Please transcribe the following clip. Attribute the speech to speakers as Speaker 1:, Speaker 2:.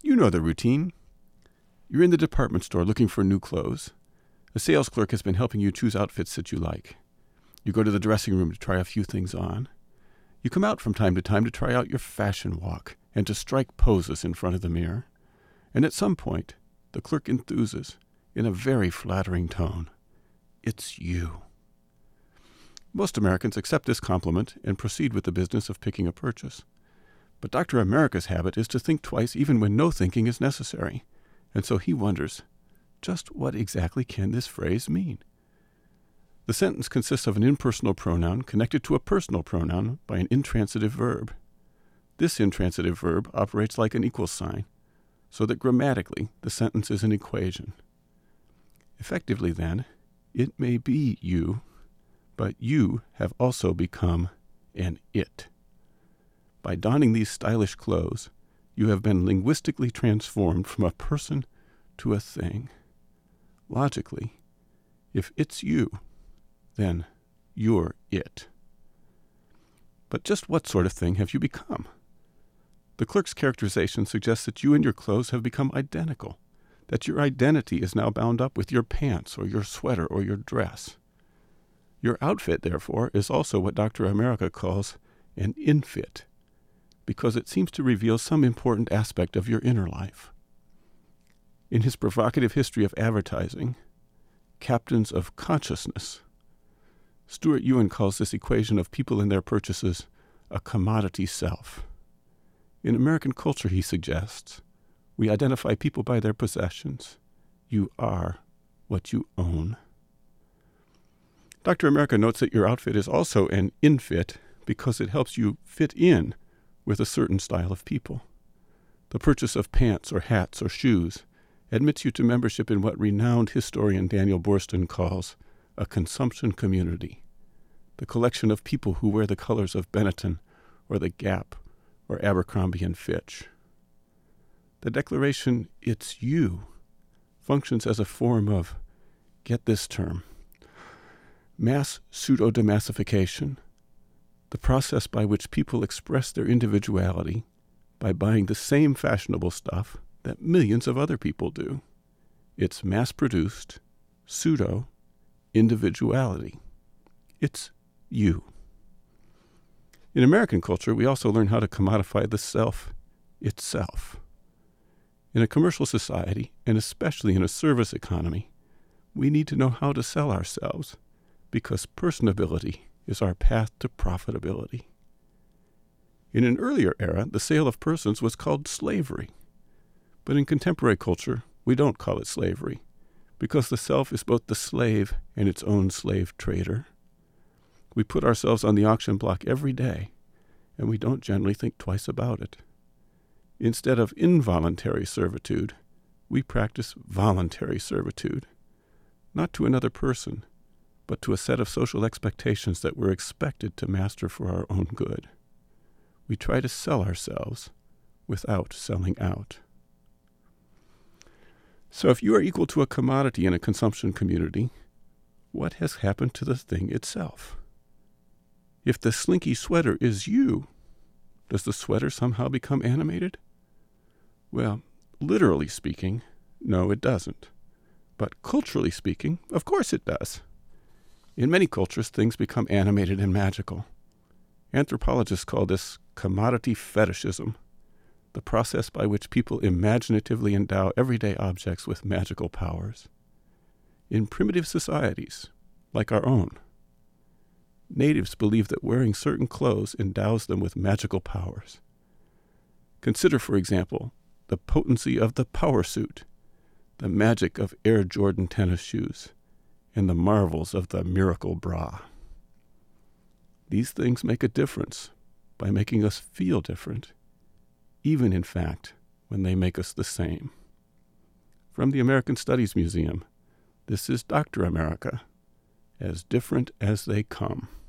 Speaker 1: You know the routine. You're in the department store looking for new clothes. A sales clerk has been helping you choose outfits that you like. You go to the dressing room to try a few things on. You come out from time to try out your fashion walk and to strike poses in front of the mirror. And at some point, the clerk enthuses, in a very flattering tone, "It's you." Most Americans accept this compliment and proceed with the business of picking a purchase. But Dr. America's habit is to think twice even when no thinking is necessary, and so he wonders, just what exactly can this phrase mean? The sentence consists of an impersonal pronoun connected to a personal pronoun by an intransitive verb. This intransitive verb operates like an equal sign, so that grammatically the sentence is an equation. Effectively, then, it may be you, but you have also become an it. By donning these stylish clothes, you have been linguistically transformed from a person to a thing. Logically, if it's you, then you're it. But just what sort of thing have you become? The clerk's characterization suggests that you and your clothes have become identical, that your identity is now bound up with your pants or your sweater or your dress. Your outfit, therefore, is also what Dr. America calls an infit, because it seems to reveal some important aspect of your inner life. In his provocative history of advertising, Captains of Consciousness, Stuart Ewan calls this equation of people and their purchases a commodity self. In American culture, he suggests, we identify people by their possessions. You are what you own. Dr. America notes that your outfit is also an infit because it helps you fit in with a certain style of people. The purchase of pants or hats or shoes admits you to membership in what renowned historian Daniel Boorstin calls a consumption community, the collection of people who wear the colors of Benetton or the Gap or Abercrombie & Fitch. The declaration, "It's you," functions as a form of, get this term, mass pseudo-demassification, the process by which people express their individuality by buying the same fashionable stuff that millions of other people do. It's mass-produced, pseudo-individuality. It's you. In American culture, we also learn how to commodify the self itself. In a commercial society, and especially in a service economy, we need to know how to sell ourselves, because personability is our path to profitability. In an earlier era, the sale of persons was called slavery. But in contemporary culture, we don't call it slavery, because the self is both the slave and its own slave trader. We put ourselves on the auction block every day, and we don't generally think twice about it. Instead of involuntary servitude, we practice voluntary servitude, not to another person, but to a set of social expectations that we're expected to master for our own good. We try to sell ourselves without selling out. So if you are equal to a commodity in a consumption community, what has happened to the thing itself? If the slinky sweater is you, does the sweater somehow become animated? Well, literally speaking, no, it doesn't. But culturally speaking, of course it does. In many cultures, things become animated and magical. Anthropologists call this commodity fetishism, the process by which people imaginatively endow everyday objects with magical powers. In primitive societies, like our own, natives believe that wearing certain clothes endows them with magical powers. Consider, for example, the potency of the power suit, the magic of Air Jordan tennis shoes, and the marvels of the miracle bra. These things make a difference by making us feel different, even in fact when they make us the same. From the American Studies Museum, this is Dr. America, as different as they come.